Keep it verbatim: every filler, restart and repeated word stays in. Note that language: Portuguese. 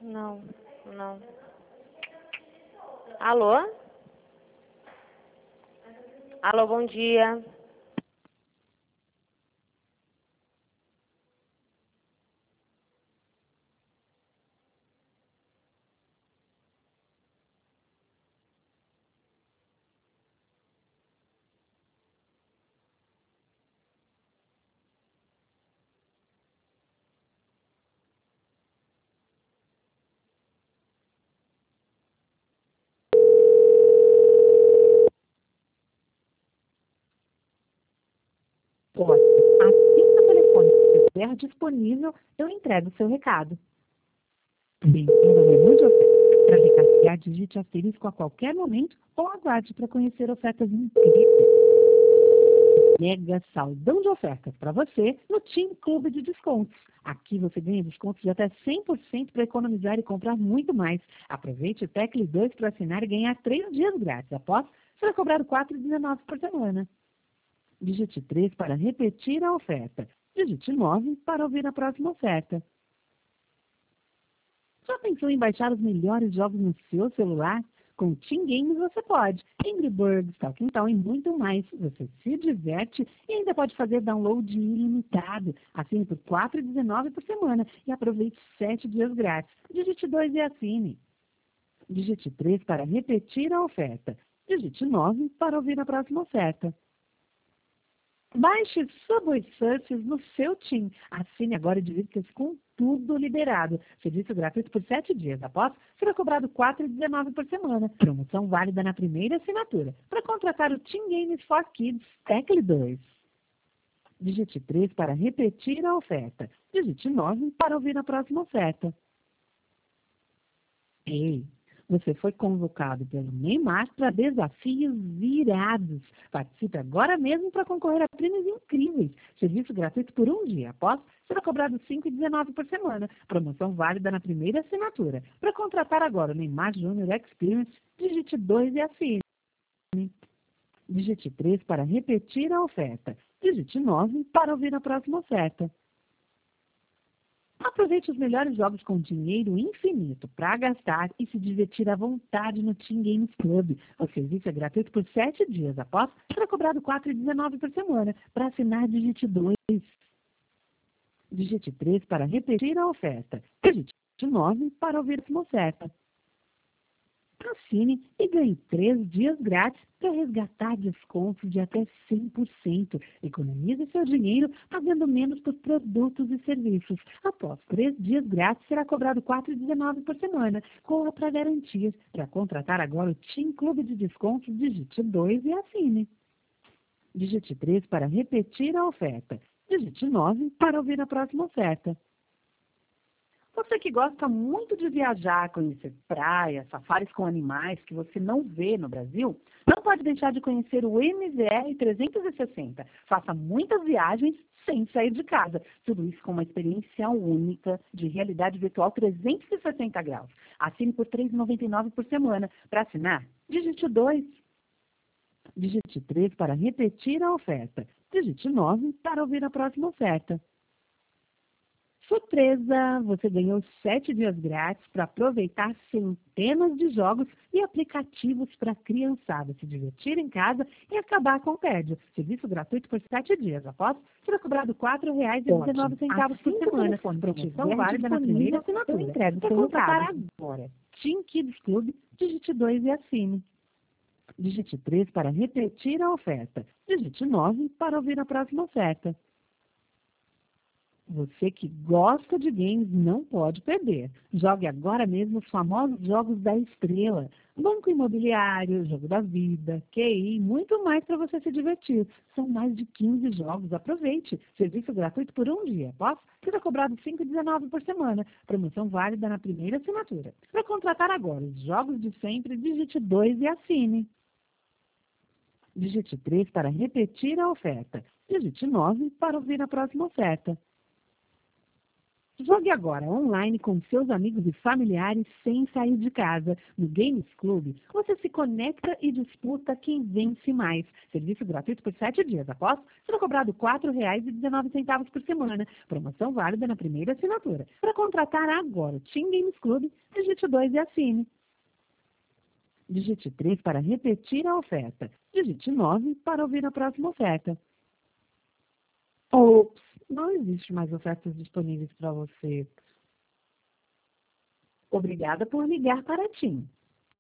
Não, não. Alô? Alô, bom dia. Ótimo. Assim que o telefone estiver disponível, eu entrego o seu recado. Bem-vindo ao menu de ofertas. Para recarregar, digite asterisco a qualquer momento ou aguarde para conhecer ofertas incríveis. Mega saldão de ofertas para você no Team Clube de Descontos. Aqui você ganha descontos de até cem por cento para economizar e comprar muito mais. Aproveite o Tecle dois para assinar e ganhar três dias grátis. Após, será cobrado quatro reais e dezenove centavos por semana. Digite três para repetir a oferta. Digite nove para ouvir a próxima oferta. Já pensou em baixar os melhores jogos no seu celular? Com o Team Games você pode. Angry Birds, Talking Town e muito mais. Você se diverte e ainda pode fazer download ilimitado. Assine por quatro reais e dezenove centavos por semana e aproveite sete dias grátis. Digite dois e assine. Digite três para repetir a oferta. Digite nove para ouvir a próxima oferta. Baixe Subway Surfers no seu Team. Assine agora e divirta-se com tudo liberado. Serviço gratuito por sete dias. Após, será cobrado quatro reais e dezenove centavos por semana. Promoção válida na primeira assinatura. Para contratar o Team Games for Kids Tecle dois. Digite três para repetir a oferta. Digite nove para ouvir a próxima oferta. Ei! Você foi convocado pelo Neymar para desafios virados. Participe agora mesmo para concorrer a prêmios incríveis. Serviço gratuito por um dia. Após, será cobrado cinco reais e dezenove centavos por semana. Promoção válida na primeira assinatura. Para contratar agora o Neymar Júnior Experience, digite dois e assine. Digite três para repetir a oferta. Digite nove para ouvir a próxima oferta. Aproveite os melhores jogos com dinheiro infinito para gastar e se divertir à vontade no Team Games Club. O serviço é gratuito por sete dias. Após, será cobrado quatro reais e dezenove centavos por semana. Para assinar, digite dois. Digite três para repetir a oferta. Digite nove para ouvir uma oferta. Assine e ganhe três dias grátis para resgatar descontos de até cem por cento. Economize seu dinheiro pagando menos por produtos e serviços. Após três dias grátis, será cobrado quatro reais e dezenove centavos por semana, com outra garantia. Para contratar agora o Team Clube de Descontos, digite dois e assine. Digite três para repetir a oferta. Digite nove para ouvir a próxima oferta. Você que gosta muito de viajar, conhecer praias, safaris com animais que você não vê no Brasil, não pode deixar de conhecer o M Z R trezentos e sessenta. Faça muitas viagens sem sair de casa. Tudo isso com uma experiência única de realidade virtual trezentos e sessenta graus. Assine por três reais e noventa e nove centavos por semana. Para assinar, digite dois. Digite três para repetir a oferta. Digite nove para ouvir a próxima oferta. Surpresa! Você ganhou sete dias grátis para aproveitar centenas de jogos e aplicativos para a criançada se divertir em casa e acabar com o tédio. Serviço gratuito por sete dias. Após, será cobrado quatro reais e dezenove centavos por semana. Promoção válida na primeira assinatura. Entrega para contratar agora. Team Kids Club, digite dois e assine. Digite três para repetir a oferta. Digite nove para ouvir a próxima oferta. Você que gosta de games não pode perder. Jogue agora mesmo os famosos jogos da estrela. Banco Imobiliário, Jogo da Vida, Q I, muito mais para você se divertir. São mais de quinze jogos. Aproveite. Serviço gratuito por um dia. Após, será cobrado cinco reais e dezenove centavos por semana. Promoção válida na primeira assinatura. Para contratar agora os jogos de sempre, digite dois e assine. Digite três para repetir a oferta. Digite nove para ouvir a próxima oferta. Jogue agora online com seus amigos e familiares sem sair de casa. No Games Club, você se conecta e disputa quem vence mais. Serviço gratuito por sete dias. Após, será cobrado quatro reais e dezenove centavos por semana. Promoção válida na primeira assinatura. Para contratar agora o Team Games Club, digite dois e assine. Digite três para repetir a oferta. Digite nove para ouvir a próxima oferta. Ops, não existe mais ofertas disponíveis para você. Obrigada por ligar para a TIM.